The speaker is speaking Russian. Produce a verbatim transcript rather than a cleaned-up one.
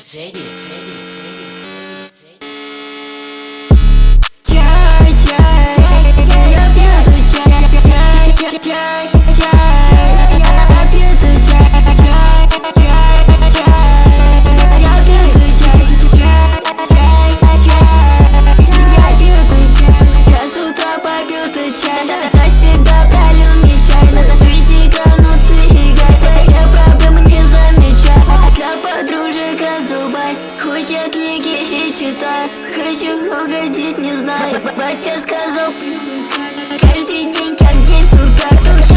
Чай, чай, я пью чай, чай, чай, чай, я пью чай, чай, чай, чай, я пью чай, чай, чай, чай, я пью чай, я с утра попью чай, на себя пролил мне чай, надо физика, но ты играй, я проблем не замечаю, для подружек раздубай, хоть я книги и читаю, хочу угодить, не знаю, батя сказал, каждый день как день сурка.